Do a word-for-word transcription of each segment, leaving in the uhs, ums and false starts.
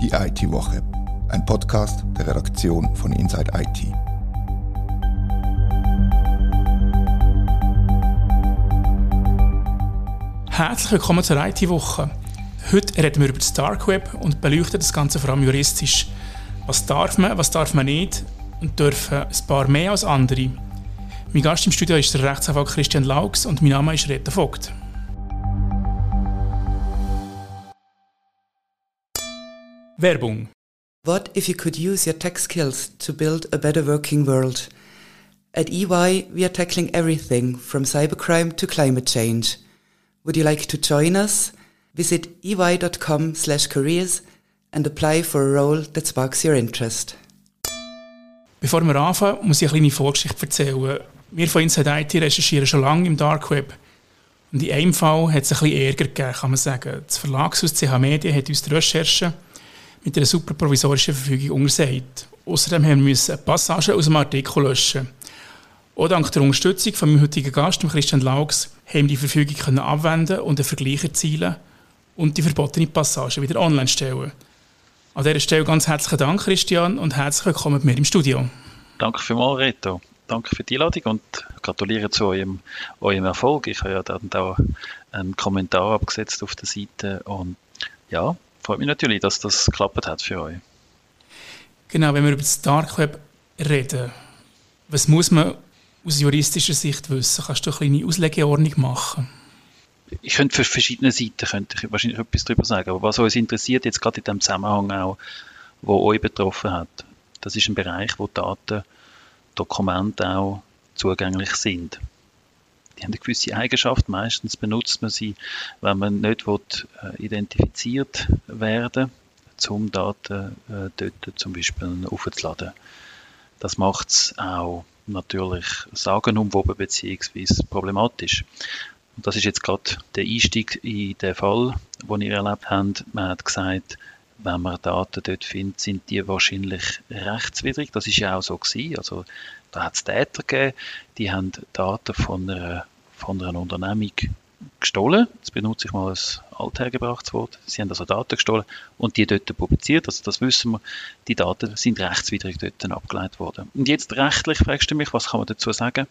Die I T-Woche, ein Podcast der Redaktion von Inside I T. Herzlich willkommen zur I T-Woche. Heute reden wir über das Dark Web und beleuchten das Ganze vor allem juristisch. Was darf man, was darf man nicht und dürfen ein paar mehr als andere. Mein Gast im Studio ist der Rechtsanwalt Christian Laux und mein Name ist Reto Vogt. Werbung. What if you could use your tech skills to build a better working world? At E Y, we are tackling everything from cybercrime to climate change. Would you like to join us? Visit e y dot com slash careers and apply for a role that sparks your interest. Bevor wir anfangen, muss ich eine kleine Vorgeschichte erzählen. Wir von Inside I T recherchieren schon lange im Dark Web. Und in einem Fall hat es ein bisschen Ärger gegeben, kann man sagen. Das Verlagshaus C H Media hat uns die Recherche mit einer super provisorischen Verfügung untersagt. Außerdem haben wir eine Passage aus dem Artikel löschen. Auch dank der Unterstützung von meinem heutigen Gast, Christian Laux, haben wir die Verfügung abwenden und einen Vergleich erzielen und die verbotene Passage wieder online stellen. An dieser Stelle ganz herzlichen Dank, Christian, und herzlich willkommen bei mir im Studio. Danke vielmals, Reto. Danke für die Einladung und gratuliere zu eurem, eurem Erfolg. Ich habe ja dann da einen Kommentar abgesetzt auf der Seite und ja, freut mich natürlich, dass das geklappt hat für euch. Genau, wenn wir über das Dark Web reden, was muss man aus juristischer Sicht wissen? Kannst du eine kleine Auslegeordnung machen? Ich könnte für verschiedene Seiten könnte ich wahrscheinlich etwas darüber sagen, aber was uns interessiert, jetzt gerade in dem Zusammenhang auch, wo euch betroffen hat, das ist ein Bereich, wo Daten, Dokumente auch zugänglich sind. Die haben eine gewisse Eigenschaft, meistens benutzt man sie, wenn man nicht will, äh, identifiziert werden will, um Daten äh, dort zum Beispiel aufzuladen. Das macht es auch natürlich sagenumwoben bzw. problematisch. Und das ist jetzt gerade der Einstieg in den Fall, den ihr erlebt habt. Man hat gesagt, wenn man Daten dort findet, sind die wahrscheinlich rechtswidrig. Das ist ja auch so gewesen. Also, da hat es Täter gegeben, die haben Daten von einer, von einer Unternehmung gestohlen. Jetzt benutze ich mal ein althergebrachtes Wort. Sie haben also Daten gestohlen und die dort publiziert. Also das wissen wir, die Daten sind rechtswidrig dort abgeleitet worden. Und jetzt rechtlich fragst du mich, was kann man dazu sagen?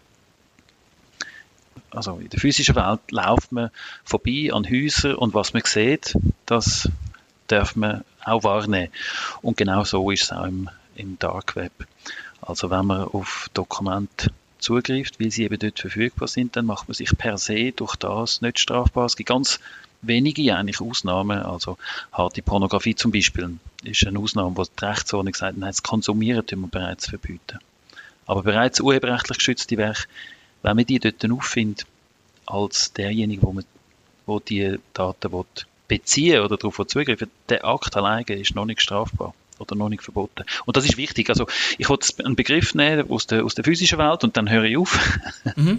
Also in der physischen Welt läuft man vorbei an Häusern und was man sieht, das darf man auch wahrnehmen. Und genau so ist es auch im, im Dark Web. Also wenn man auf Dokumente zugreift, weil sie eben dort verfügbar sind, dann macht man sich per se durch das nicht strafbar. Es gibt ganz wenige eigentlich Ausnahmen, also harte Pornografie zum Beispiel ist eine Ausnahme, wo die Rechtsordnung sagt, nein, das Konsumieren tun wir bereits verbieten. Aber bereits urheberrechtlich geschützte Werke, wenn man die dort auffindet, als derjenige, wo man wo die Daten will beziehen oder darauf zugreifen, der Akt alleine ist noch nicht strafbar oder noch nicht verboten. Und das ist wichtig. Also ich wollte einen Begriff nehmen aus der, aus der physischen Welt und dann höre ich auf. Mhm.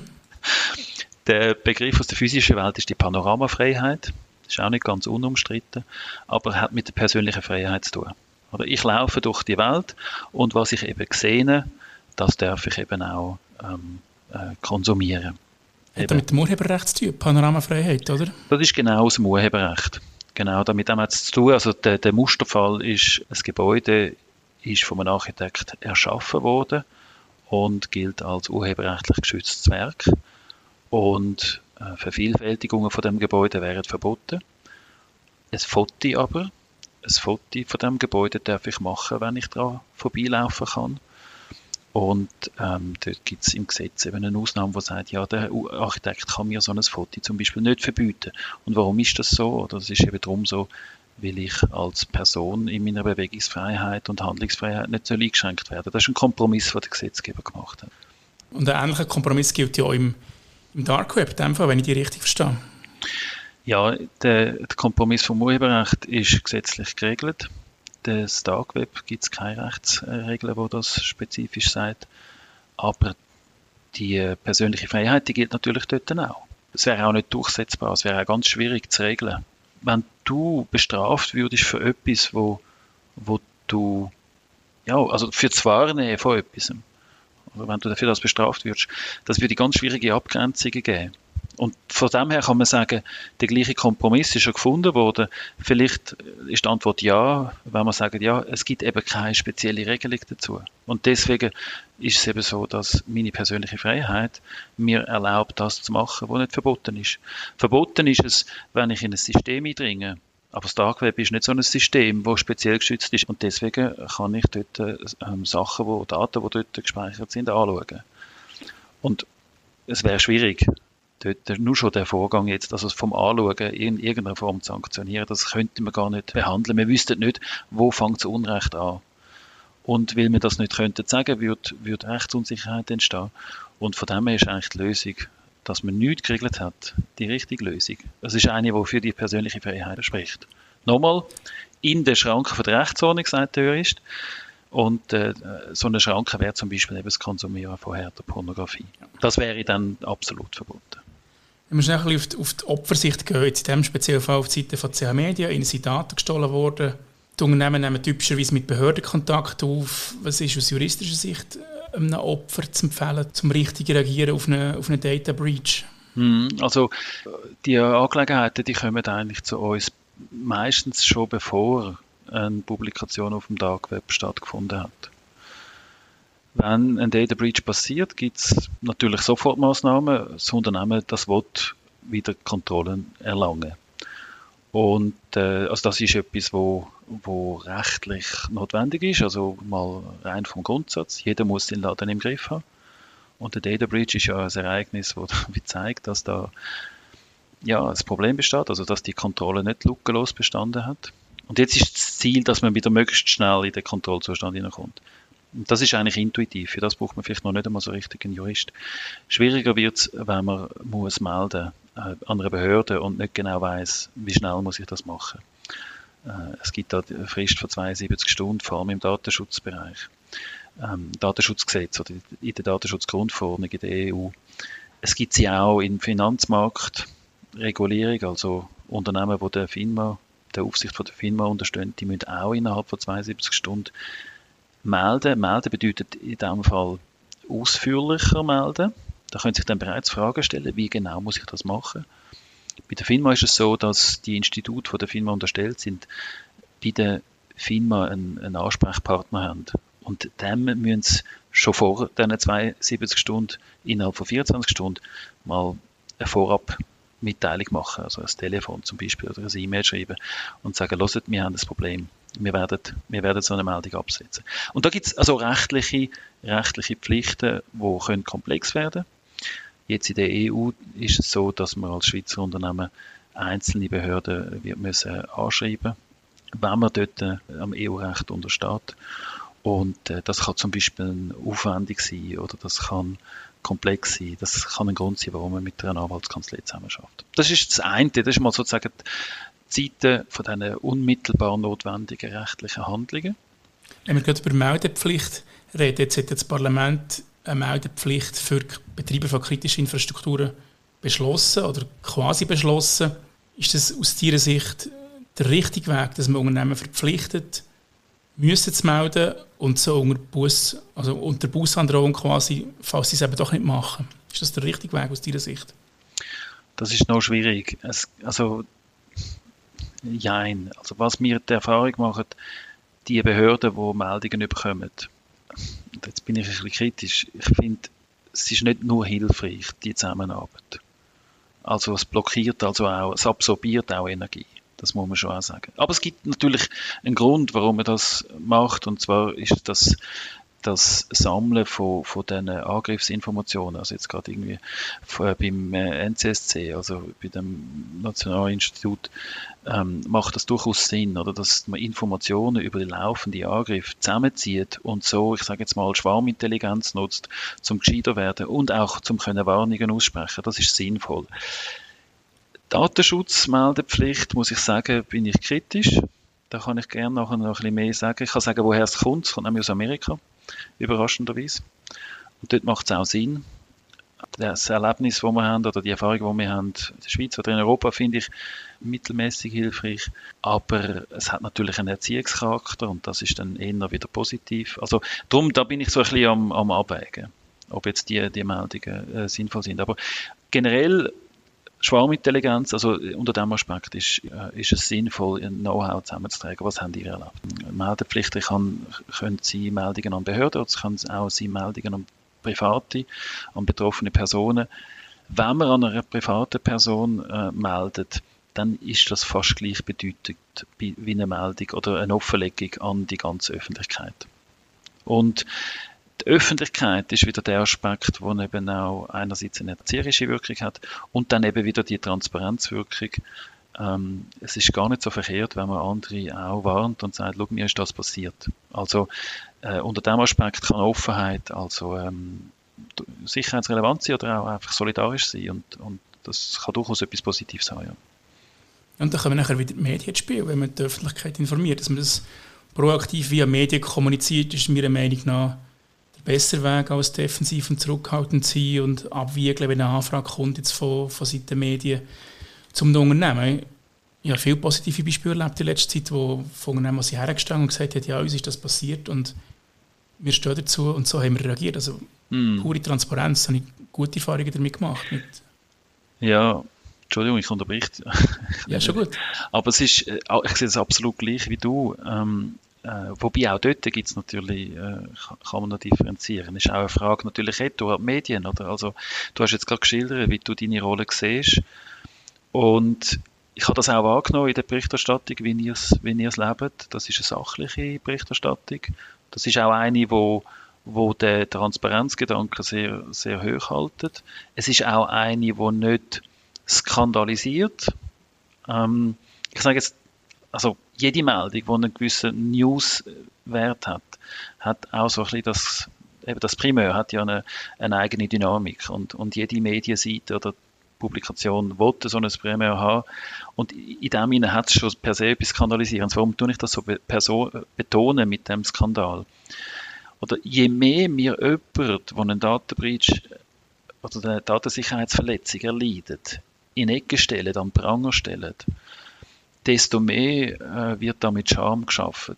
Der Begriff aus der physischen Welt ist die Panoramafreiheit. Das ist auch nicht ganz unumstritten, aber hat mit der persönlichen Freiheit zu tun. Oder ich laufe durch die Welt und was ich eben sehe, das darf ich eben auch ähm, äh, konsumieren. Hat das mit dem Urheberrecht zu tun, Panoramafreiheit, oder? Das ist genau aus dem Urheberrecht. Genau, damit haben wir es zu tun. Also der, der Musterfall ist, das Gebäude ist von einem Architekt erschaffen worden und gilt als urheberrechtlich geschütztes Werk. Und äh, Vervielfältigungen von dem Gebäude wären verboten. Ein Foto aber, ein Foto von dem Gebäude darf ich machen, wenn ich daran vorbeilaufen kann. Und ähm, dort gibt es im Gesetz eben eine Ausnahme, die sagt, ja, der Architekt kann mir so ein Foto zum Beispiel nicht verbieten. Und warum ist das so? Oder das ist eben darum so, weil ich als Person in meiner Bewegungsfreiheit und Handlungsfreiheit nicht soll eingeschränkt werden. Das ist ein Kompromiss, den der Gesetzgeber gemacht hat. Und ein ähnlicher Kompromiss gilt ja auch im, im Dark Web, in dem Fall, wenn ich die richtig verstehe. Ja, der, der Kompromiss vom Urheberrecht ist gesetzlich geregelt. Das Dark Web gibt es keine Rechtsregeln, die das spezifisch sagt. Aber die persönliche Freiheit, die gilt natürlich dort auch. Es wäre auch nicht durchsetzbar, es wäre auch ganz schwierig zu regeln. Wenn du bestraft würdest für etwas, wo, wo du, ja, also für das Wahrnehmen von etwas, oder wenn du dafür das bestraft würdest, das würde ganz schwierige Abgrenzungen geben. Und von dem her kann man sagen, der gleiche Kompromiss ist schon gefunden worden. Vielleicht ist die Antwort ja, wenn man sagt, ja, es gibt eben keine spezielle Regelung dazu. Und deswegen ist es eben so, dass meine persönliche Freiheit mir erlaubt, das zu machen, was nicht verboten ist. Verboten ist es, wenn ich in ein System eindringe. Aber das Dark Web ist nicht so ein System, das speziell geschützt ist. Und deswegen kann ich dort ähm, Sachen, wo, Daten, die dort gespeichert sind, anschauen. Und es wäre schwierig, dort nur schon der Vorgang jetzt, also vom Anschauen in irgendeiner Form zu sanktionieren, das könnte man gar nicht behandeln. Wir wüssten nicht, wo fängt das Unrecht an. Und weil wir das nicht könnten sagen, würde, würde Rechtsunsicherheit entstehen. Und von dem her ist eigentlich die Lösung, dass man nichts geregelt hat, die richtige Lösung. Es ist eine, die für die persönliche Freiheit spricht. Nochmal, in den Schranken von der Rechtsordnung, sagt der Jurist. Und äh, so eine Schranke wäre zum Beispiel eben das Konsumieren von härter Pornografie. Das wäre dann absolut verboten. Wenn wir schnell ein bisschen auf die Opfersicht gehen, jetzt in diesem speziellen Fall auf die Seite von C H Media, ihnen sind Daten gestohlen worden. Die Unternehmen nehmen typischerweise mit Behörden Kontakt auf. Was ist aus juristischer Sicht einem Opfer zu empfehlen, zum richtig reagieren auf eine, auf eine Data Breach? Hm, also die Angelegenheiten, die kommen eigentlich zu uns meistens schon bevor eine Publikation auf dem Dark Web stattgefunden hat. Wenn ein Data Breach passiert, gibt es natürlich Sofortmaßnahmen. Das Unternehmen, das will wieder Kontrollen erlangen. Und äh, also das ist etwas, wo, wo rechtlich notwendig ist, also mal rein vom Grundsatz. Jeder muss den Laden im Griff haben. Und der Data Breach ist ja ein Ereignis, das zeigt, dass da ja, ein Problem besteht, also dass die Kontrolle nicht lückenlos bestanden hat. Und jetzt ist das Ziel, dass man wieder möglichst schnell in den Kontrollzustand hineinkommt. Und das ist eigentlich intuitiv. Für das braucht man vielleicht noch nicht einmal so richtig einen Jurist. Schwieriger wird es, wenn man muss melden äh, an einer Behörde und nicht genau weiss, wie schnell muss ich das machen. Äh, es gibt da eine Frist von zweiundsiebzig Stunden, vor allem im Datenschutzbereich. Ähm, Datenschutzgesetz oder in der Datenschutzgrundverordnung in der E U. Es gibt sie auch in Finanzmarktregulierung, also Unternehmen, die der FINMA, der Aufsicht von der FINMA unterstehen, die müssen auch innerhalb von zweiundsiebzig Stunden melden. Melden bedeutet in diesem Fall ausführlicher melden. Da können sich dann bereits Fragen stellen, wie genau muss ich das machen. Bei der FINMA ist es so, dass die Institute von der FINMA unterstellt sind, bei der FINMA einen, einen Ansprechpartner haben. Und dem müssen sie schon vor diesen zweiundsiebzig Stunden, innerhalb von vierundzwanzig Stunden, mal eine Vorabmitteilung machen. Also ein Telefon zum Beispiel oder eine E-Mail schreiben und sagen, hört, wir haben das Problem. Wir werden, wir werden so eine Meldung absetzen. Und da gibt es also rechtliche, rechtliche Pflichten, die können komplex werden. Jetzt in der E U ist es so, dass man als Schweizer Unternehmen einzelne Behörden wird müssen anschreiben, wenn man dort äh, am E U-Recht untersteht. Und äh, das kann zum Beispiel aufwendig sein oder das kann komplex sein. Das kann ein Grund sein, warum man mit einer Anwaltskanzlei zusammenarbeitet. Das ist das eine, das ist mal sozusagen die Seite von diesen unmittelbar notwendigen rechtlichen Handlungen. Wenn wir gerade über Meldepflicht reden, jetzt hat das Parlament eine Meldepflicht für Betreiber von kritischen Infrastrukturen beschlossen oder quasi beschlossen. Ist das aus Ihrer Sicht der richtige Weg, dass man Unternehmen verpflichtet, müssen zu melden und so unter Buß, also unter Bußandrohung quasi, falls sie es eben doch nicht machen? Ist das der richtige Weg aus Ihrer Sicht? Das ist noch schwierig. Es, also Jein. Also was wir die Erfahrung machen, die Behörden, die Meldungen bekommen, und jetzt bin ich ein bisschen kritisch, ich finde, es ist nicht nur hilfreich, die Zusammenarbeit. Also es blockiert also auch, es absorbiert auch Energie. Das muss man schon auch sagen. Aber es gibt natürlich einen Grund, warum man das macht, und zwar ist das das Sammeln von, von diesen Angriffsinformationen, also jetzt gerade irgendwie beim N C S C, also bei dem Nationalinstitut, ähm, macht das durchaus Sinn, oder, dass man Informationen über die laufenden Angriffe zusammenzieht und so, ich sage jetzt mal, Schwarmintelligenz nutzt, zum gescheiter werden und auch zum können Warnungen aussprechen. Das ist sinnvoll. Datenschutzmeldepflicht, muss ich sagen, bin ich kritisch. Da kann ich gerne nachher noch ein bisschen mehr sagen. Ich kann sagen, woher es kommt. Es kommt nämlich aus Amerika, überraschenderweise. Und dort macht es auch Sinn. Das Erlebnis, das wir haben, oder die Erfahrung, die wir haben in der Schweiz oder in Europa, finde ich mittelmäßig hilfreich. Aber es hat natürlich einen Erziehungscharakter und das ist dann eher wieder positiv. Also darum, da bin ich so ein bisschen am, am Abwägen, ob jetzt die, die Meldungen äh, sinnvoll sind. Aber generell Schwarmintelligenz, also unter diesem Aspekt ist, äh, ist es sinnvoll, ein Know-how zusammenzutragen. Was haben die erlebt? Meldepflichten kann, können sein Meldungen an Behörden, oder es können auch sein Meldungen an Private, an betroffene Personen. Wenn man an einer privaten Person äh, meldet, dann ist das fast gleichbedeutend wie eine Meldung oder eine Offenlegung an die ganze Öffentlichkeit. Und die Öffentlichkeit ist wieder der Aspekt, der eben auch einerseits eine erzieherische Wirkung hat und dann eben wieder die Transparenzwirkung. Ähm, es ist gar nicht so verkehrt, wenn man andere auch warnt und sagt, schau, mir ist das passiert. Also äh, unter diesem Aspekt kann Offenheit also ähm, sicherheitsrelevant sein oder auch einfach solidarisch sein und, und das kann durchaus etwas Positives sein. Ja. Und dann kommen nachher wieder die Medien ins Spiel, wenn man die Öffentlichkeit informiert. Dass man das proaktiv via Medien kommuniziert, ist meiner Meinung nach der bessere Weg, als defensiv und zurückhaltend zu sein und abwiegeln, wenn eine Anfrage kommt jetzt von, von Seiten der Medien zum Unternehmen. Ich habe viele positive Beispiele erlebt in letzter Zeit, wo von Unternehmen sich hergestanden und gesagt haben, ja, uns ist das passiert und wir stehen dazu und so haben wir reagiert. Also mm. pure Transparenz, da habe ich gute Erfahrungen damit gemacht. Mit ja, Entschuldigung, ich unterbreche. Ja, schon gut. Aber es ist, ich sehe es absolut gleich wie du. Ähm, äh, wobei auch dort gibt es natürlich, äh, kann man noch differenzieren. Es ist auch eine Frage natürlich auch Medien, oder? Also, du hast jetzt gerade geschildert, wie du deine Rolle siehst. Und ich habe das auch wahrgenommen in der Berichterstattung, wie ihr es, wie ihr es lebt. Das ist eine sachliche Berichterstattung. Das ist auch eine, wo wo der Transparenzgedanke sehr, sehr hoch haltet. Es ist auch eine, die nicht skandalisiert. Ähm, ich sage jetzt, also jede Meldung, die einen gewissen Newswert hat, hat auch so ein bisschen das, eben das Primär hat ja eine, eine eigene Dynamik und, und jede Medienseite oder Publikation wollte so ein Primär haben und in dem Sinne hat es schon per se etwas Skandalisierendes. Warum tue ich das so be- betonen mit dem Skandal? Oder je mehr mir jemand, der einen Datenbreach oder eine Datensicherheitsverletzung erleidet, in Ecke stellen, an Pranger stellen, desto mehr äh, wird da mit Scham geschaffen.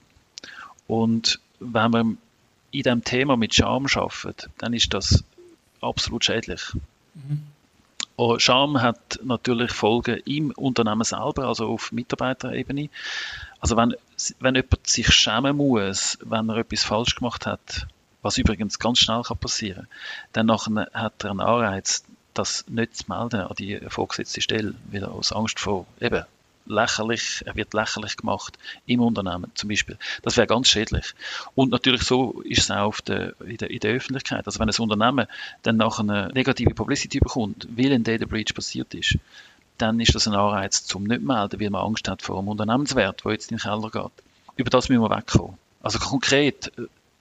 Und wenn man in diesem Thema mit Scham arbeitet, dann ist das absolut schädlich. Mhm. Und Scham hat natürlich Folgen im Unternehmen selber, also auf Mitarbeiterebene. Also wenn, wenn jemand sich schämen muss, wenn er etwas falsch gemacht hat, was übrigens ganz schnell kann passieren, dann nachher hat er einen Anreiz, das nicht zu melden an die vorgesetzte Stelle, wieder aus Angst vor eben lächerlich, er wird lächerlich gemacht im Unternehmen zum Beispiel. Das wäre ganz schädlich. Und natürlich so ist es auch auf der, in, der, in der Öffentlichkeit. Also wenn ein Unternehmen dann nachher eine negative Publicity bekommt, weil ein Data Breach passiert ist, dann ist das ein Anreiz zum nicht melden, weil man Angst hat vor dem Unternehmenswert, der jetzt in den Keller geht. Über das müssen wir wegkommen. Also konkret,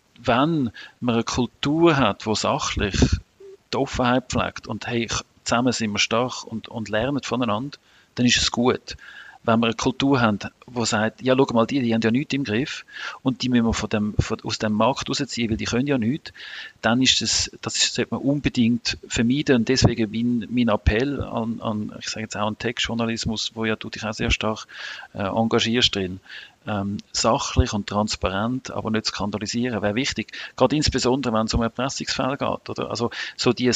wenn man eine Kultur hat, die sachlich die Offenheit pflegt und hey, zusammen sind wir stark und, und lernen voneinander, dann ist es gut. Wenn wir eine Kultur haben, die sagt, ja, schau mal, die, die haben ja nichts im Griff und die müssen wir von dem, von, aus dem Markt rausziehen, weil die können ja nichts, dann ist das, das sollte man unbedingt vermeiden. Und deswegen mein, mein Appell an, an, ich sage jetzt auch an Tech-Journalismus, wo ja du dich auch sehr stark äh, engagierst drin, ähm, sachlich und transparent, aber nicht skandalisieren, wäre wichtig. Gerade insbesondere, wenn es um Erpressungsfälle geht. Oder? Also so die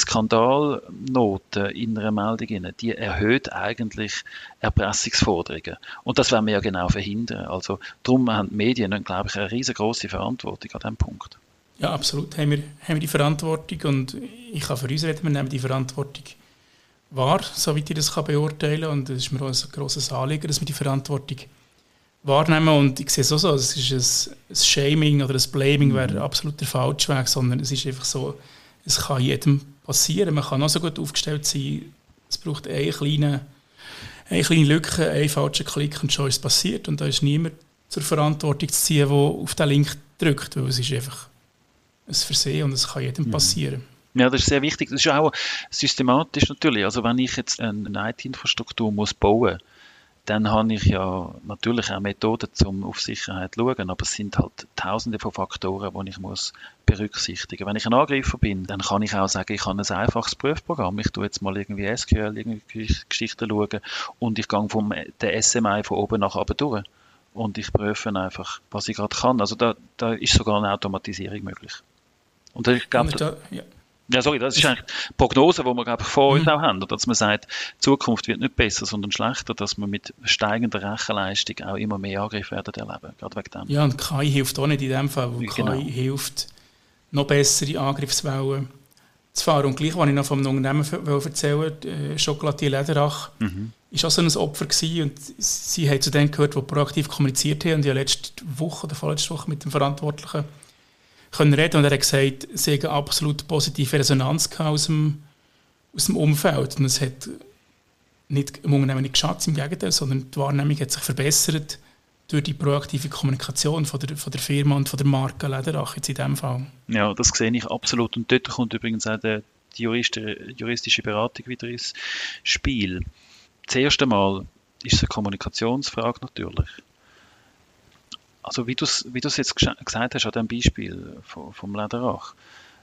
Skandalnote in einer Meldung, die erhöht eigentlich Erpressungsforderungen. Und das werden wir ja genau verhindern. Also darum haben die Medien, glaube ich, eine riesengroße Verantwortung an diesem Punkt. Ja, absolut. Haben wir, haben wir die Verantwortung und ich kann für uns reden, wir nehmen die Verantwortung wahr, soweit ich das kann beurteilen kann. Und es ist mir auch ein grosses Anliegen, dass wir die Verantwortung wahrnehmen. Und ich sehe es auch so, es ist ein, ein Shaming oder ein Blaming mhm. wäre absolut der falsche Weg, sondern es ist einfach so, es kann jedem passieren. Man kann noch so gut aufgestellt sein, es braucht eine kleine, eine kleine Lücke, einen falschen Klick und schon ist es passiert. Und da ist niemand zur Verantwortung zu ziehen, der auf den Link drückt, weil es ist einfach ein Versehen und es kann jedem passieren. Ja, das ist sehr wichtig. Das ist auch systematisch natürlich. Also wenn ich jetzt eine I T-Infrastruktur muss bauen, dann habe ich ja natürlich auch Methoden, um auf Sicherheit zu schauen, aber es sind halt tausende von Faktoren, die ich muss berücksichtigen muss. Wenn ich ein Angreifer bin, dann kann ich auch sagen, ich habe ein einfaches Prüfprogramm. Ich tue jetzt mal irgendwie S Q L, irgendwie Geschichten schauen und ich gehe vom der S M I von oben nach unten durch. Und ich prüfe einfach, was ich gerade kann. Also da, da ist sogar eine Automatisierung möglich. Und ich glaube, da, ja. Ja, sorry, das ist eigentlich die Prognose, die wir glaube ich, vor uns mhm. auch haben, dass man sagt, die Zukunft wird nicht besser, sondern schlechter, dass wir mit steigender Rechenleistung auch immer mehr Angriffe werden erleben, gerade wegen dem. Ja, und K I hilft auch nicht in dem Fall, weil genau. K I hilft, noch bessere Angriffswellen zu fahren. Und gleich, was ich noch vom Unternehmen erzählen wollte, Chocolatier Lederach, mhm. ist auch so ein Opfer gewesen und sie haben zu denen gehört, die proaktiv kommuniziert haben und ja letzte Woche oder vorletzte Woche mit dem Verantwortlichen können reden und er hat gesagt, sie haben eine absolut positive Resonanz aus dem, aus dem Umfeld und es hat nicht, im Unternehmen nicht geschadet, im Gegenteil, sondern die Wahrnehmung hat sich verbessert durch die proaktive Kommunikation von der, von der Firma und von der Marke Lederach jetzt in diesem Fall. Ja, das sehe ich absolut und dort kommt übrigens auch der, die juristische Beratung wieder ins Spiel. Das erste Mal ist es eine Kommunikationsfrage natürlich. Also wie du es wie jetzt gesagt hast an dem Beispiel vom, vom Lederach,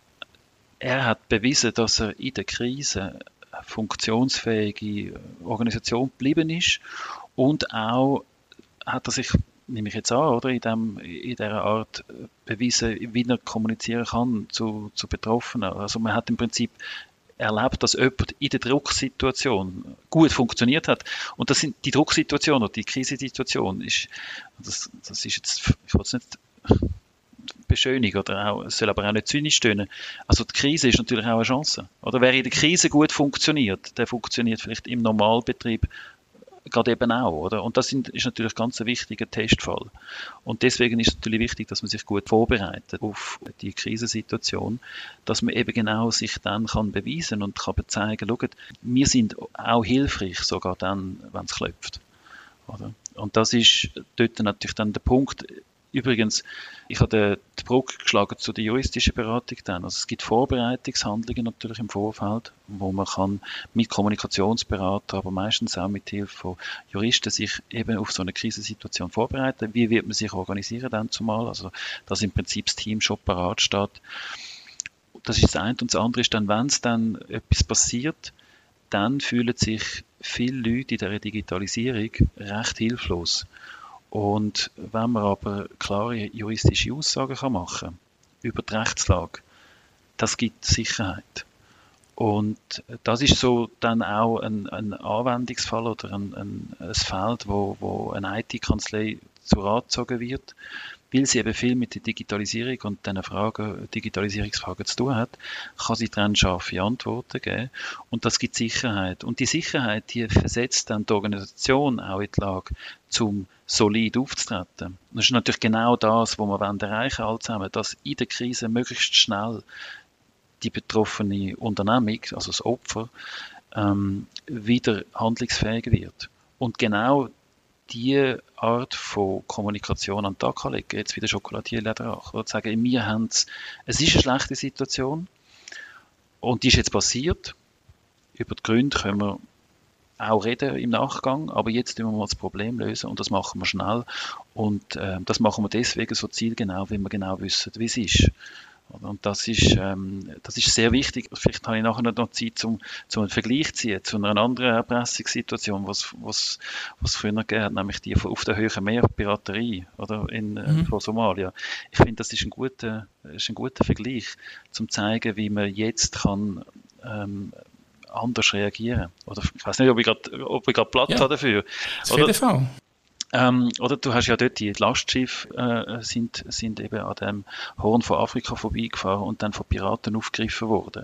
er hat bewiesen, dass er in der Krise eine funktionsfähige Organisation geblieben ist und auch hat er sich, nehme ich jetzt an, oder, in, dem, in dieser Art bewiesen, wie er kommunizieren kann zu, zu Betroffenen. Also man hat im Prinzip erlebt, dass jemand in der Drucksituation gut funktioniert hat. Und das sind die Drucksituation oder die Krisensituation ist, das, das ist jetzt, ich will es nicht beschönigen oder auch, es soll aber auch nicht zynisch tönen. Also die Krise ist natürlich auch eine Chance. Oder wer in der Krise gut funktioniert, der funktioniert vielleicht im Normalbetrieb gerade eben auch, oder? Und das sind, ist natürlich ganz ein wichtiger Testfall. Und deswegen ist es natürlich wichtig, dass man sich gut vorbereitet auf die Krisensituation, dass man eben genau sich dann kann beweisen und kann zeigen, schaut, wir sind auch hilfreich, sogar dann, wenn es klopft. Oder? Und das ist dort natürlich dann der Punkt. Übrigens, ich habe die Brücke geschlagen zu der juristischen Beratung dann. Also es gibt Vorbereitungshandlungen natürlich im Vorfeld, wo man kann mit Kommunikationsberater, aber meistens auch mit Hilfe von Juristen sich eben auf so eine Krisensituation vorbereiten. Wie wird man sich organisieren dann zumal? Also dass im Prinzip das Team schon parat steht. Das ist das eine. Und das andere ist dann, wenn es dann etwas passiert, dann fühlen sich viele Leute in dieser Digitalisierung recht hilflos. Und wenn man aber klare juristische Aussagen kann machen über die Rechtslage, das gibt Sicherheit. Und das ist so dann auch ein, ein Anwendungsfall oder ein, ein, ein Feld, wo, wo eine I T-Kanzlei zu Rat gezogen wird, weil sie eben viel mit der Digitalisierung und diesen Fragen, Digitalisierungsfragen zu tun hat, kann sie dann scharfe Antworten geben. Und das gibt Sicherheit. Und die Sicherheit, die versetzt dann die Organisation auch in die Lage, zum solid aufzutreten. Das ist natürlich genau das, was wir erreichen wollen, all zusammen, dass in der Krise möglichst schnell die betroffene Unternehmung, also das Opfer, ähm, wieder handlungsfähig wird. Und genau die Art von Kommunikation an den Tag legen, jetzt wieder Chocolatier Lederach, oder sagen, wir haben es, es ist eine schlechte Situation und die ist jetzt passiert. Über die Gründe können wir auch reden im Nachgang, aber jetzt müssen wir mal das Problem lösen und das machen wir schnell und äh, das machen wir deswegen so zielgenau, weil wir genau wissen, wie es ist. Und das ist, ähm, das ist sehr wichtig. Vielleicht habe ich nachher noch Zeit, zum, zum einen Vergleich zu ziehen, zu einer anderen Erpressungssituation, was was was früher gegeben hat, nämlich die auf der Höhe Meer Piraterie oder in mhm. von Somalia. Ich finde, das ist ein guter, ist ein guter Vergleich, zum zeigen, wie man jetzt kann ähm, anders reagieren. Oder ich weiß nicht, ob ich gerade, ob ich gerade Platz ja. habe dafür. Auf jeden Fall. Ähm, oder du hast ja dort die Lastschiffe äh, sind, sind eben an dem Horn von Afrika vorbeigefahren und dann von Piraten aufgegriffen worden.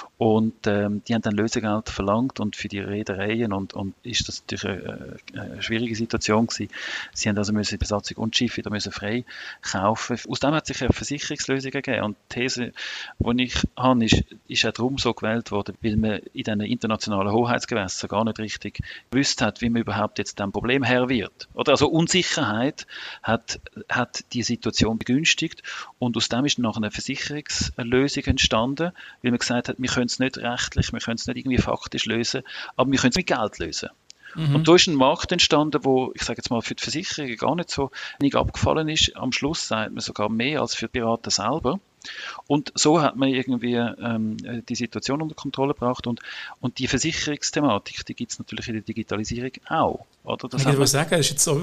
Und ähm, die haben dann Lösegeld verlangt und für die Reedereien und, und ist das natürlich eine, eine schwierige Situation gewesen. Sie haben also müssen die Besatzung und die Schiffe wieder müssen frei kaufen. Aus dem hat sich eine Versicherungslösung gegeben. Und die These, die ich habe, ist, ist auch darum so gewählt worden, weil man in diesen internationalen Hoheitsgewässern gar nicht richtig gewusst hat, wie man überhaupt jetzt dem Problem Herr wird. Oder also Unsicherheit hat, hat die Situation begünstigt und aus dem ist noch eine Versicherungslösung entstanden, weil man gesagt hat, wir können es nicht rechtlich, wir können es nicht irgendwie faktisch lösen, aber wir können es mit Geld lösen. Mhm. Und da ist ein Markt entstanden, wo, ich sage jetzt mal, für die Versicherungen gar nicht so wenig abgefallen ist. Am Schluss sagt man sogar mehr als für die Piraten selber. Und so hat man irgendwie ähm, die Situation unter Kontrolle gebracht und, und die Versicherungsthematik, die gibt es natürlich in der Digitalisierung auch. Oder? Das ich würde sagen, ist jetzt so,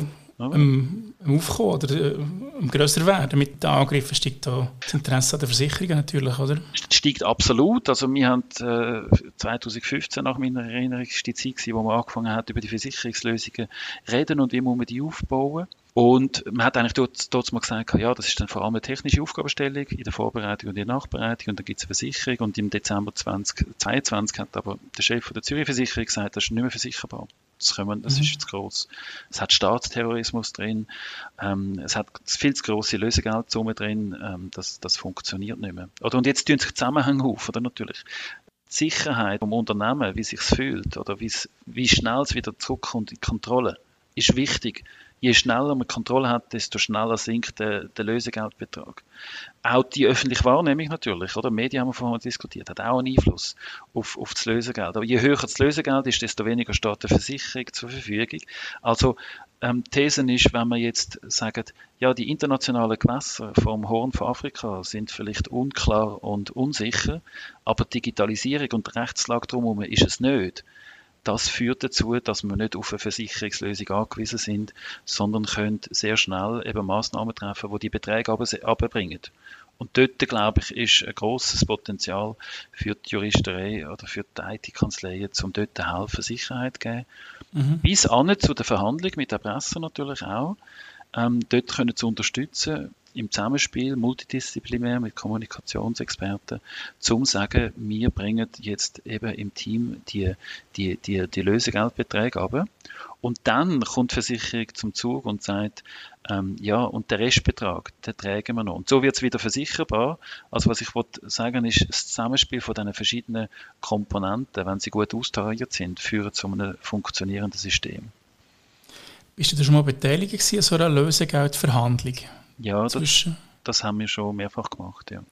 ähm, aufkommen oder äh, grösser werden mit den Angriffen, steigt da das Interesse an den Versicherungen natürlich, oder? Steigt absolut. Also wir haben äh, zwanzig fünfzehn nach meiner Erinnerung ist die Zeit gewesen, wo man angefangen hat, über die Versicherungslösungen reden und wie muss man die aufbauen. Und man hat eigentlich dort, dort mal gesagt, ja, das ist dann vor allem eine technische Aufgabenstellung in der Vorbereitung und in der Nachbereitung und dann gibt es eine Versicherung und im Dezember zweitausendzweiundzwanzig hat aber der Chef der Zürich Versicherung gesagt, das ist nicht mehr versicherbar. Das, können wir, das mhm. ist zu gross. Es hat Staatsterrorismus drin, ähm, es hat viel zu grosse Lösegeldsumme drin, ähm, das, das funktioniert nicht mehr. Oder, und jetzt tun sich Zusammenhänge auf, oder natürlich. Die Sicherheit vom Unternehmen, wie es sich fühlt oder wie schnell es wieder zurückkommt in die Kontrolle, ist wichtig. Je schneller man Kontrolle hat, desto schneller sinkt der, der Lösegeldbetrag. Auch die öffentliche Wahrnehmung natürlich, oder? Medien haben wir vorhin diskutiert, hat auch einen Einfluss auf, auf das Lösegeld. Aber je höher das Lösegeld ist, desto weniger steht der Versicherung zur Verfügung. Also ähm, die These ist, wenn man jetzt sagt, ja, die internationalen Gewässer vom Horn von Afrika sind vielleicht unklar und unsicher, aber die Digitalisierung und die Rechtslage drumherum ist es nicht. Das führt dazu, dass wir nicht auf eine Versicherungslösung angewiesen sind, sondern können sehr schnell eben Massnahmen treffen, die die Beträge abbringen. Und dort, glaube ich, ist ein grosses Potenzial für die Juristerei oder für die I T-Kanzleien, um dort helfen, Sicherheit zu geben. Mhm. Bis an zu der Verhandlung mit der Presse natürlich auch, ähm, dort können zu unterstützen, im Zusammenspiel, multidisziplinär mit Kommunikationsexperten, zum sagen, wir bringen jetzt eben im Team die, die, die, die Lösegeldbeträge runter. Und dann kommt die Versicherung zum Zug und sagt, ähm, ja, und der Restbetrag, den tragen wir noch. Und so wird es wieder versicherbar. Also was ich sagen ist, das Zusammenspiel von diesen verschiedenen Komponenten, wenn sie gut austariert sind, führen zu einem funktionierenden System. Bist du da schon mal beteiligt gewesen an so einer Lösegeldverhandlung? Ja, das, das haben wir schon mehrfach gemacht, ja.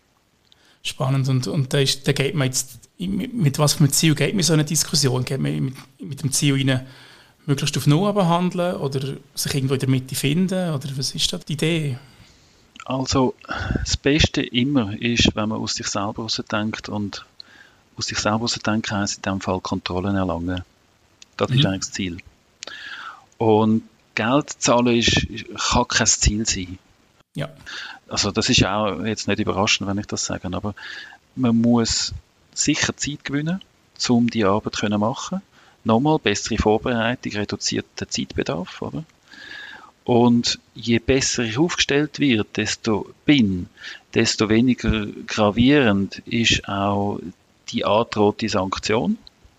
Spannend. Und, und da, ist, da geht man jetzt, mit, mit was für einem Ziel geht man so eine Diskussion? Geht man mit, mit dem Ziel rein, möglichst auf Null behandeln oder sich irgendwo in der Mitte finden? Oder was ist da die Idee? Also, das Beste immer ist, wenn man aus sich selber herausdenkt und aus sich selber herausdenken heisst in diesem Fall Kontrollen erlangen. Das mhm. ist eigentlich das Ziel. Und Geld zahlen ist, kann kein Ziel sein. Ja. Also das ist auch jetzt nicht überraschend, wenn ich das sage, aber man muss sicher Zeit gewinnen, um die Arbeit zu machen. Nochmal, bessere Vorbereitung reduziert den Zeitbedarf, oder? Und je besser ich aufgestellt wird, desto bin, desto weniger gravierend ist auch die angedrohte Sanktion.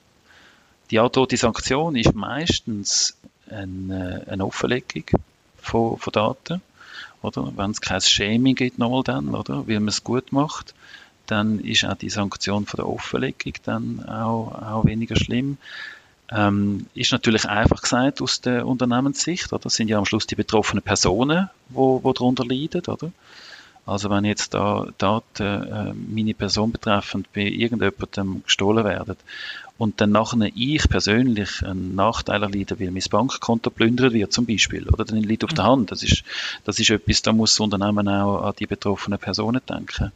Die angedrohte Sanktion ist meistens eine, eine Offenlegung von, von Daten, oder? Wenn es kein Shaming gibt, nochmal dann, oder? Weil man es gut macht, dann ist auch die Sanktion von der Offenlegung dann auch, auch weniger schlimm. Ähm, ist natürlich einfach gesagt aus der Unternehmenssicht, oder? Das sind ja am Schluss die betroffenen Personen, die wo, wo darunter leiden, oder? Also wenn jetzt da Daten äh, meine Person betreffend bei irgendjemandem gestohlen werden und dann nachher ich persönlich einen Nachteil erleide, weil mein Bankkonto plündert wird zum Beispiel, oder dann liegt auf der Hand. Das ist, das ist etwas, da muss das Unternehmen auch an die betroffenen Personen denken.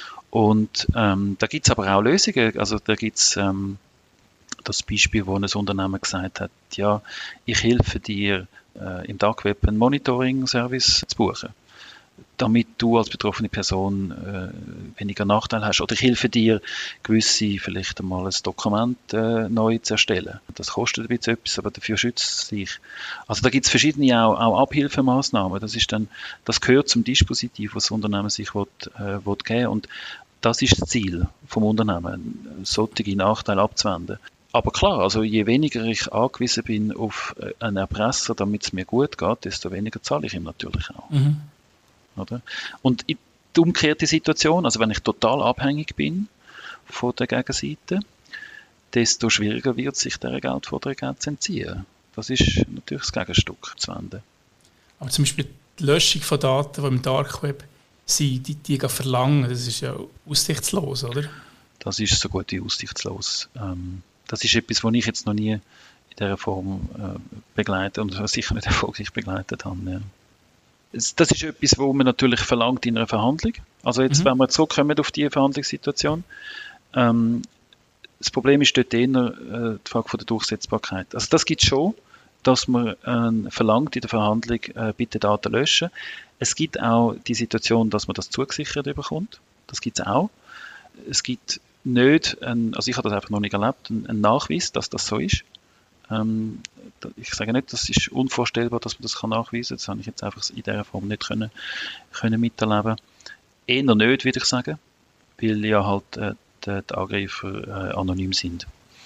Und ähm, da gibt es aber auch Lösungen. Also da gibt es ähm, das Beispiel, wo ein Unternehmen gesagt hat, ja, ich helfe dir äh, im Dark Web einen Monitoring-Service zu buchen, damit du als betroffene Person äh, weniger Nachteil hast. Oder ich helfe dir, gewisse, vielleicht einmal ein Dokument äh, neu zu erstellen. Das kostet ein bisschen etwas, aber dafür schützt es dich. Also da gibt es verschiedene auch, auch Abhilfemaßnahmen. Das ist dann, das gehört zum Dispositiv, was das Unternehmen sich will, äh, will geben. Und das ist das Ziel vom Unternehmen, solche Nachteile abzuwenden. Aber klar, also je weniger ich angewiesen bin auf einen Erpresser, damit es mir gut geht, desto weniger zahle ich ihm natürlich auch. Mhm. Oder? Und die umgekehrte Situation, also wenn ich total abhängig bin von der Gegenseite, desto schwieriger wird es, sich dieser Geldforderung zu entziehen. Das ist natürlich das Gegenstück zu wenden. Aber zum Beispiel die Löschung von Daten, die im Dark Web sind, die, die verlangen, das ist ja aussichtslos, oder? Das ist so gut wie aussichtslos. Ähm, das ist etwas, was ich jetzt noch nie in dieser Form äh, begleitet und sicher nicht erfolgreich begleitet habe. Ja. Das ist etwas, was man natürlich verlangt in einer Verhandlung. Also jetzt, mhm. wenn wir zurückkommen auf die Verhandlungssituation, ähm, das Problem ist dort eher äh, die Frage von der Durchsetzbarkeit. Also das gibt es schon. dass man äh, verlangt in der Verhandlung, äh, bitte Daten löschen. Es gibt auch die Situation, dass man das zugesichert bekommt. Das gibt es auch. Es gibt nicht, ein, also ich habe das einfach noch nicht erlebt, einen Nachweis, dass das so ist. Ähm, ich sage nicht, das ist unvorstellbar, dass man das kann nachweisen kann. Das habe ich jetzt einfach in dieser Form nicht können, können miterleben. Eher nicht, würde ich sagen, weil ja halt äh, die, die Angreifer äh, anonym sind.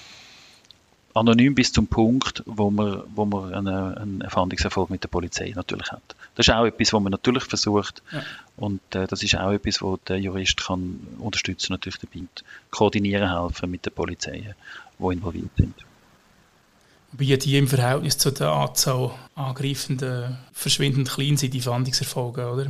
Anonym bis zum Punkt, wo man, wo man einen, einen Fahndungserfolg mit der Polizei natürlich hat. Das ist auch etwas, was man natürlich versucht. Ja. Und äh, das ist auch etwas, wo der Jurist kann unterstützen, natürlich dabei koordinieren helfen mit den Polizeien, die involviert sind. Wie die im Verhältnis zu der Anzahl Angreifenden verschwindend klein sind, die Fahndungserfolge, oder?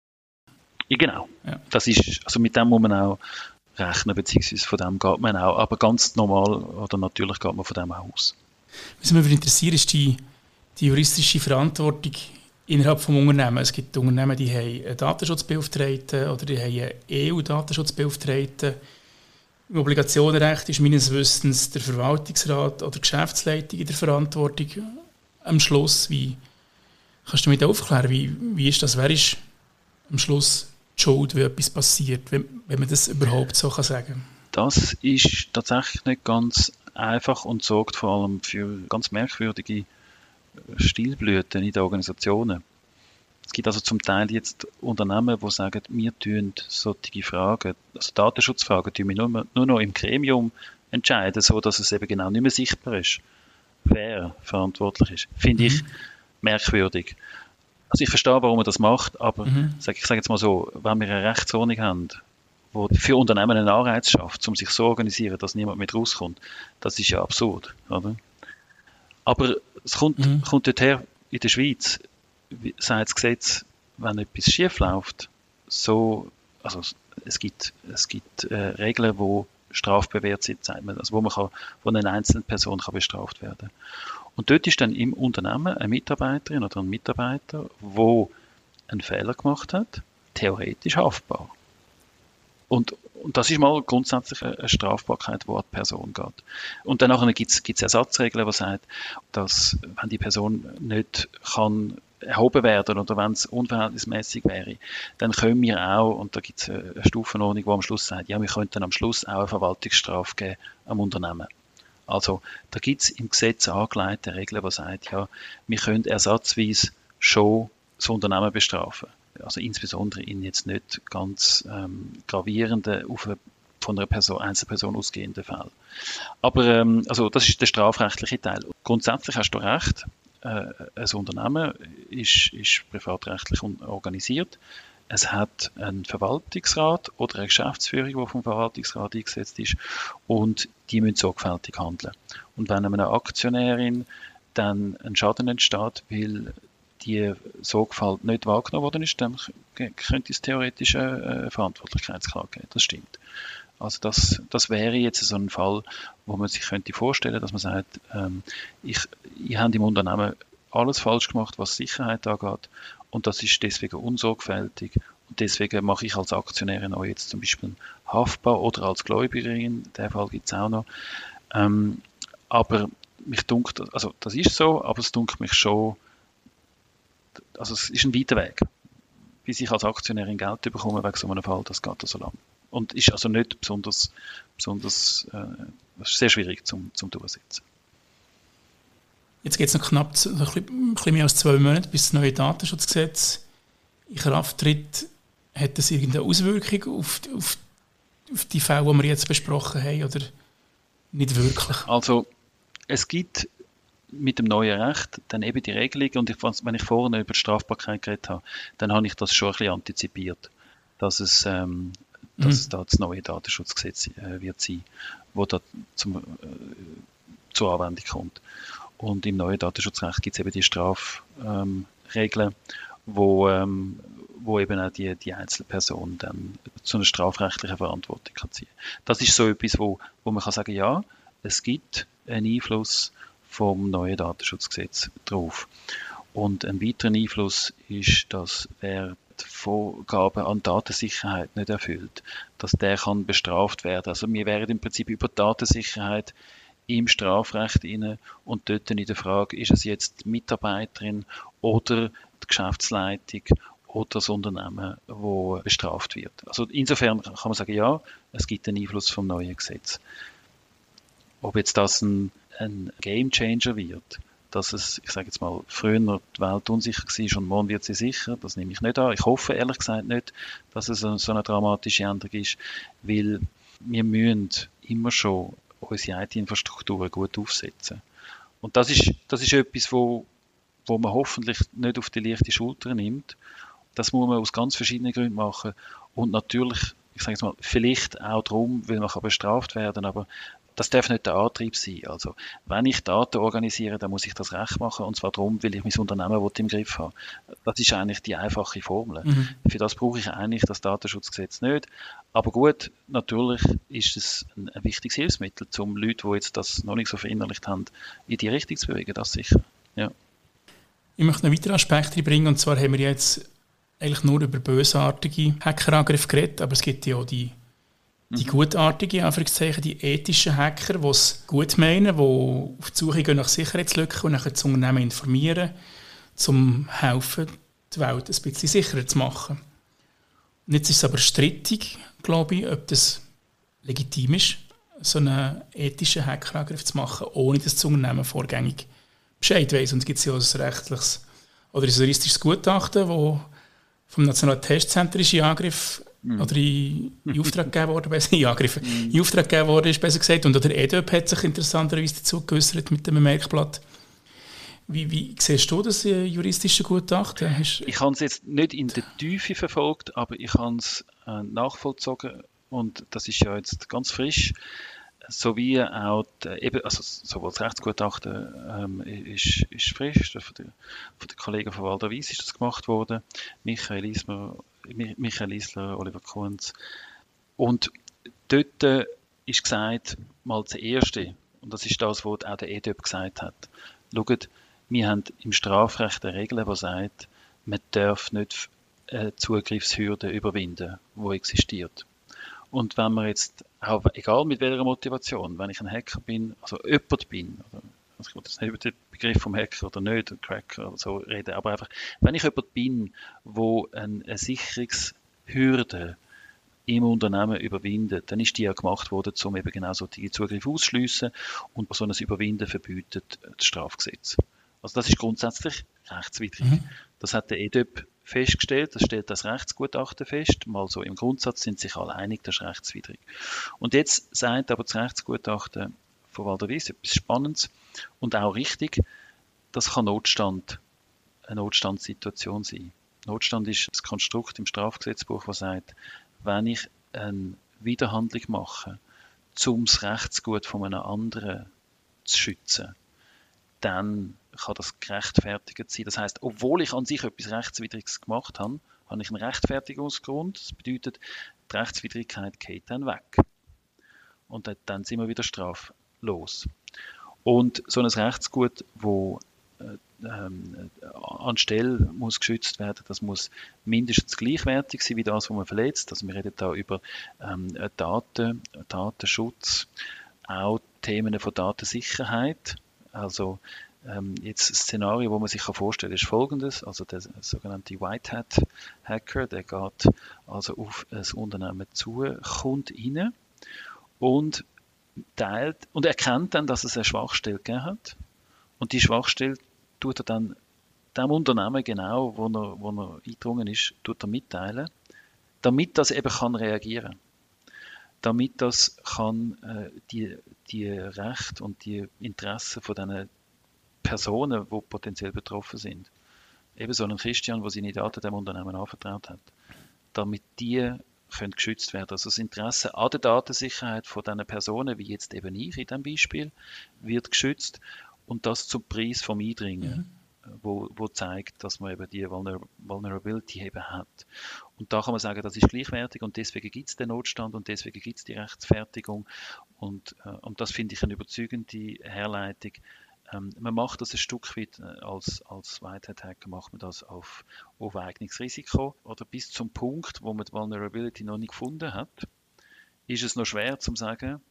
Ja, genau. Ja. Das ist, also mit dem muss man auch rechnen, beziehungsweise von dem geht man auch. Aber ganz normal oder natürlich geht man von dem auch aus. Was mich interessiert, ist die, die juristische Verantwortung innerhalb des Unternehmens. Es gibt Unternehmen, die haben einen Datenschutzbeauftragten oder die haben einen E U-Datenschutzbeauftragten. Im Obligationenrecht ist meines Wissens der Verwaltungsrat oder die Geschäftsleitung in der Verantwortung am Schluss. Wie kannst du mir da aufklären? Wie, wie ist das? Wer ist am Schluss die Schuld, wenn etwas passiert, wenn, wenn man das überhaupt so kann sagen? Das ist tatsächlich nicht ganz einfach und sorgt vor allem für ganz merkwürdige Stilblüten in den Organisationen. Es gibt also zum Teil jetzt Unternehmen, die sagen, wir tun solche Fragen, also Datenschutzfragen, tun wir nur, nur noch im Gremium entscheiden, so dass es eben genau nicht mehr sichtbar ist, wer verantwortlich ist. Finde mhm. ich merkwürdig. Also ich verstehe, warum man das macht, aber mhm. ich sage jetzt mal so, wenn wir eine Rechtsordnung haben, die für Unternehmen einen Anreiz schafft, um sich so zu organisieren, dass niemand mit rauskommt, das ist ja absurd, oder? Aber es kommt, mhm. kommt dorthin, in der Schweiz, sagt das Gesetz, wenn etwas schief läuft, so, also es gibt, es gibt äh, Regeln, die strafbewehrt sind, sagt man, also wo man kann, wo eine einzelne Person kann bestraft werden. Und dort ist dann im Unternehmen eine Mitarbeiterin oder ein Mitarbeiter, der einen Fehler gemacht hat, theoretisch haftbar. Und, und das ist mal grundsätzlich eine Strafbarkeit, die an die Person geht. Und dann gibt es Ersatzregeln, die sagen, dass wenn die Person nicht kann erhoben werden oder wenn es unverhältnismäßig wäre, dann können wir auch, und da gibt es eine Stufenordnung, die am Schluss sagt, ja, wir könnten am Schluss auch eine Verwaltungsstrafe geben am Unternehmen. Also da gibt es im Gesetz angelegte Regeln, die sagen, ja, wir können ersatzweise schon das Unternehmen bestrafen. Also insbesondere in jetzt nicht ganz ähm, gravierenden, auf eine, von einer Person, Einzelperson ausgehenden Fällen. Aber ähm, also das ist der strafrechtliche Teil. Grundsätzlich hast du recht, äh, ein Unternehmen ist, ist privatrechtlich organisiert. Es hat einen Verwaltungsrat oder eine Geschäftsführung, die vom Verwaltungsrat eingesetzt ist, und die müssen sorgfältig handeln. Und wenn einer Aktionärin dann ein Schaden entsteht, weil die Sorgfalt nicht wahrgenommen worden ist, dann könnte es theoretisch eine Verantwortlichkeitsklage geben. Das stimmt. Also das, das wäre jetzt so ein Fall, wo man sich könnte vorstellen, dass man sagt, ähm, ich, ich habe im Unternehmen alles falsch gemacht, was Sicherheit angeht, und das ist deswegen unsorgfältig, und deswegen mache ich als Aktionärin auch jetzt zum Beispiel haftbar oder als Gläubigerin, den Fall gibt es auch noch. Ähm, aber mich dunkt, also das ist so, aber es dunkt mich schon, also es ist ein weiter Weg, bis ich als Aktionärin Geld bekomme wegen so einem Fall, das geht so lang. Und ist also nicht besonders, besonders äh, sehr schwierig zum, zum Durchsetzen. Jetzt geht es noch knapp ein bisschen, ein bisschen mehr als zwei Monate, bis das neue Datenschutzgesetz in Kraft tritt. Hat das irgendeine Auswirkung auf, auf, auf die Fälle, die wir jetzt besprochen haben, oder nicht wirklich? Also es gibt mit dem neuen Recht dann eben die Regelung, und ich, wenn ich vorhin über die Strafbarkeit geredet habe, dann habe ich das schon ein bisschen antizipiert, dass es, ähm, dass mhm. es da das neue Datenschutzgesetz äh, wird sein, wo da zum, äh, zur Anwendung kommt. Und im neuen Datenschutzrecht gibt es eben die Strafregeln, ähm, wo, ähm, wo eben auch die, die Einzelperson dann zu einer strafrechtlichen Verantwortung kann ziehen. Das ist so etwas, wo, wo man kann sagen, ja, es gibt einen Einfluss vom neuen Datenschutzgesetz drauf. Und ein weiterer Einfluss ist, dass wer die Vorgaben an Datensicherheit nicht erfüllt, dass der kann bestraft werden. Also wir wären im Prinzip über Datensicherheit im Strafrecht inne und dort in der Frage, ist es jetzt die Mitarbeiterin oder die Geschäftsleitung oder das Unternehmen, das bestraft wird. Also insofern kann man sagen, ja, es gibt einen Einfluss vom neuen Gesetz. Ob jetzt das ein, ein Game Changer wird, dass es, ich sage jetzt mal, früher die Welt unsicher war und morgen wird sie sicher, das nehme ich nicht an. Ich hoffe ehrlich gesagt nicht, dass es so eine dramatische Änderung ist, weil wir müssen immer schon unsere I T-Infrastrukturen gut aufsetzen. Und das ist, das ist etwas, wo, wo man hoffentlich nicht auf die leichte Schulter nimmt. Das muss man aus ganz verschiedenen Gründen machen. Und natürlich, ich sage jetzt mal, vielleicht auch darum, weil man bestraft werden kann, aber das darf nicht der Antrieb sein. Also, wenn ich Daten organisiere, dann muss ich das recht machen, und zwar darum, weil ich mein Unternehmen im Griff haben will. Das ist eigentlich die einfache Formel. Mhm. Für das brauche ich eigentlich das Datenschutzgesetz nicht. Aber gut, natürlich ist es ein, ein wichtiges Hilfsmittel, um Leute, die jetzt das noch nicht so verinnerlicht haben, in die Richtung zu bewegen, das sicher. Ja. Ich möchte einen weiteren Aspekt reinbringen, und zwar haben wir jetzt eigentlich nur über bösartige Hackerangriffe geredet, aber es gibt ja auch die Die gutartigen, Anführungszeichen, die ethischen Hacker, die es gut meinen, die auf die Suche gehen nach Sicherheitslücken und nachher das Unternehmen informieren, um helfen, die Welt ein bisschen sicherer zu machen. Und jetzt ist es aber strittig, glaube ich, ob das legitim ist, so einen ethischen Hackerangriff zu machen, ohne dass das Unternehmen vorgängig Bescheid weiss. Und es gibt ja auch ein rechtliches oder ein juristisches Gutachten, das vom Nationalen Testzentrum ist in Angriff Mm. oder in, in Auftrag gegeben worden, besser, in, Angriff, mm. in Auftrag gegeben worden, ist besser gesagt. Und der E D Ö P hat sich interessanterweise dazu geäußert mit dem Merkblatt. Wie, wie siehst du das äh, juristische Gutachten? Hast ich habe es jetzt nicht in der Tiefe verfolgt, aber ich habe es äh, nachvollzogen, und das ist ja jetzt ganz frisch. Sowie auch, die, eben, also sowohl das Rechtsgutachten ähm, ist, ist frisch, von den der Kollegen von Walter Wyss ist das gemacht worden, Michael Isler, Michael Isler, Oliver Kunz. Und dort äh, ist gesagt, mal das Erste, und das ist das, was auch der E D Ö P gesagt hat. Schaut, wir haben im Strafrecht eine Regel, die sagt, man darf nicht eine Zugriffshürde überwinden, die existiert. Und wenn man jetzt, auch egal mit welcher Motivation, wenn ich ein Hacker bin, also jemand bin, oder, also ich will jetzt nicht über den Begriff vom Hacker oder nicht, oder Cracker oder so reden, aber einfach, wenn ich jemand bin, wo eine, eine Sicherungshürde im Unternehmen überwindet, dann ist die ja gemacht worden, um eben genau solche Zugriffe auszuschliessen, und so ein Überwinden verbietet das Strafgesetz. Also das ist grundsätzlich rechtswidrig. Mhm. Das hat der E D Ö P festgestellt, das stellt das Rechtsgutachten fest. Mal so im Grundsatz sind sich alle einig, das ist rechtswidrig. Und jetzt sagt aber das Rechtsgutachten von Walter Wyss etwas Spannendes und auch richtig, das kann Notstand, eine Notstandssituation sein. Notstand ist das Konstrukt im Strafgesetzbuch, das sagt, wenn ich eine Widerhandlung mache, um das Rechtsgut von einem anderen zu schützen, dann kann das gerechtfertigt sein. Das heisst, obwohl ich an sich etwas Rechtswidriges gemacht habe, habe ich einen Rechtfertigungsgrund. Das bedeutet, die Rechtswidrigkeit geht dann weg. Und dann sind wir wieder straflos. Und so ein Rechtsgut, das ähm, anstelle muss geschützt werden, das muss mindestens gleichwertig sein wie das, was man verletzt. Also wir reden da über ähm, Daten, Datenschutz, auch Themen von Datensicherheit. Also ähm, jetzt ein Szenario, das man sich vorstellen kann, ist folgendes. Also der sogenannte White Hat Hacker, der geht also auf ein Unternehmen zu, kommt rein und teilt und erkennt dann, dass es eine Schwachstelle gegeben hat. Und die Schwachstelle tut er dann dem Unternehmen genau, wo er, wo er eingedrungen ist, tut er mitteilen, damit das eben kann reagieren. Damit das kann äh, die, die Rechte und die Interessen von diesen Personen, die potenziell betroffen sind, eben so einen Christian, der seine Daten dem Unternehmen anvertraut hat, damit die können geschützt werden. Also das Interesse an der Datensicherheit von diesen Personen, wie jetzt eben ich in diesem Beispiel, wird geschützt, und das zum Preis vom Eindringen, mhm. wo, wo zeigt, dass man eben die Vulnerability eben hat. Und da kann man sagen, das ist gleichwertig, und deswegen gibt es den Notstand und deswegen gibt es die Rechtsfertigung, und, äh, und das finde ich eine überzeugende Herleitung. Ähm, man macht das ein Stück weit äh, als, als White Hat Hacker, macht man das auf, auf eigenes Risiko, oder bis zum Punkt, wo man die Vulnerability noch nicht gefunden hat, ist es noch schwer zu sagen,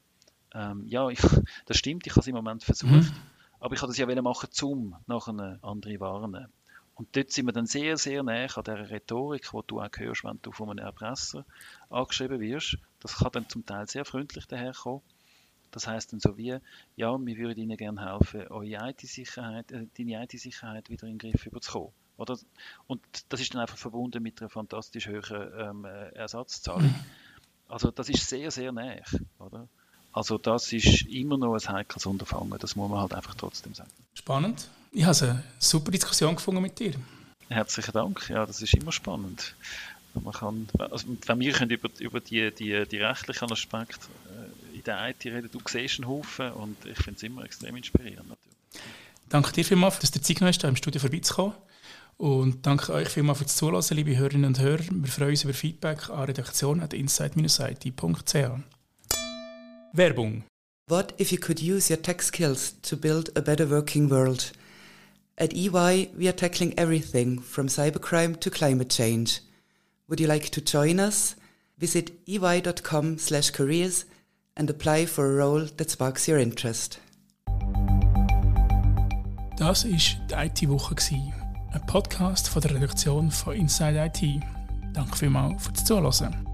Ähm, ja, ich, das stimmt, ich habe es im Moment versucht, mhm. aber ich wollte das ja machen, zum nachher andere warnen. Und dort sind wir dann sehr, sehr nah an dieser Rhetorik, die du auch hörst, wenn du von einem Erpresser angeschrieben wirst. Das kann dann zum Teil sehr freundlich daherkommen. Das heisst dann so wie, ja, wir würden Ihnen gerne helfen, eure I T-Sicherheit, äh, deine I T-Sicherheit wieder in den Griff überzukommen. Oder? Und das ist dann einfach verbunden mit einer fantastisch hohen ähm, Ersatzzahlung. Mhm. Also das ist sehr, sehr nah. Oder? Also das ist immer noch ein heikles Unterfangen, das muss man halt einfach trotzdem sagen. Spannend. Ich habe eine super Diskussion gefunden mit dir. Herzlichen Dank, ja, das ist immer spannend. Man kann, also wenn wir können über, über die, die, die rechtlichen Aspekte äh, in der I T reden, du siehst einen Haufen und ich finde es immer extrem inspirierend. Natürlich. Danke dir vielmals, dass du Zeit genommen hast, hier im Studio vorbeizukommen. Und danke euch vielmals fürs Zuhören, liebe Hörerinnen und Hörer. Wir freuen uns über Feedback an redaktion at insight dash I T dot c h. Werbung. What if you could use your tech skills to build a better working world? At E Y, we are tackling everything from cybercrime to climate change. Would you like to join us? Visit e y dot com slash careers and apply for a role that sparks your interest. Das war die I T-Woche, ein Podcast von der Redaktion von Inside I T. Danke vielmals fürs Zuhören.